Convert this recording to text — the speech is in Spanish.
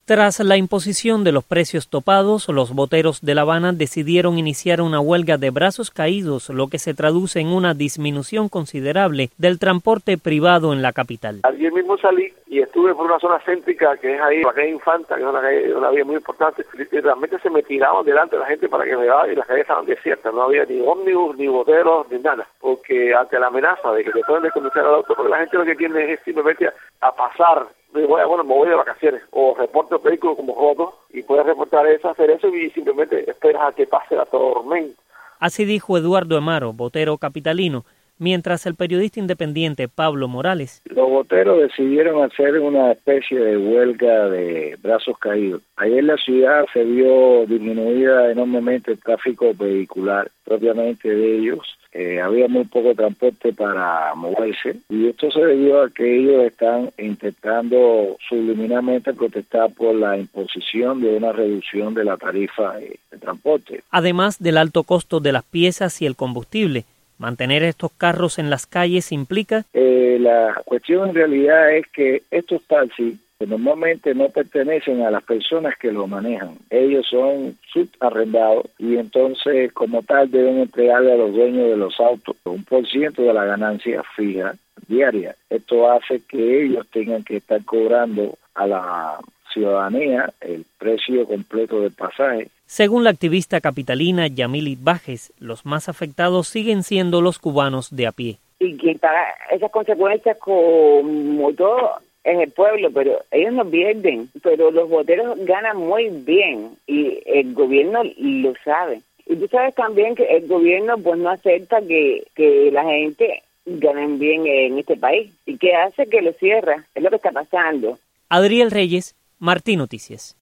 Tras la imposición de los precios topados, los boteros de La Habana decidieron iniciar una huelga de brazos caídos, lo que se traduce en una disminución considerable del transporte privado en la capital. Ayer mismo salí y estuve por una zona céntrica que es ahí, la calle Infanta, que es una vía muy importante, y realmente se me tiraban delante de la gente para que me vaya y las calles estaban desiertas, no había ni ómnibus, ni boteros, ni nada, porque ante la amenaza de que te pueden desconducir al auto, porque la gente lo que tiene es simplemente a pasar. Me voy de vacaciones o reporto el vehículo como roto y puedes reportar eso, hacer eso y simplemente esperas a que pase la tormenta. Así dijo Eduardo Amaro, botero capitalino, mientras el periodista independiente Pablo Morales. Los boteros decidieron hacer una especie de huelga de brazos caídos. Ayer la ciudad se vio disminuida enormemente el tráfico vehicular propiamente de ellos. Había muy poco transporte para moverse y esto se debió a que ellos están intentando subliminalmente protestar por la imposición de una reducción de la tarifa de transporte. Además del alto costo de las piezas y el combustible, mantener estos carros en las calles implica... La cuestión en realidad es que estos taxis que normalmente no pertenecen a las personas que lo manejan. Ellos son subarrendados y entonces como tal deben entregarle a los dueños de los autos un % de la ganancia fija diaria. Esto hace que ellos tengan que estar cobrando a la ciudadanía el precio completo del pasaje. Según la activista capitalina Yamili Bajes, los más afectados siguen siendo los cubanos de a pie. Y quien paga esas consecuencias como todo es el pueblo, pero ellos no pierden, pero los boteros ganan muy bien y el gobierno lo sabe. Y tú sabes también que el gobierno pues no acepta que la gente gane bien en este país y que hace que lo cierra, es lo que está pasando. Adriel Reyes, Martín Noticias.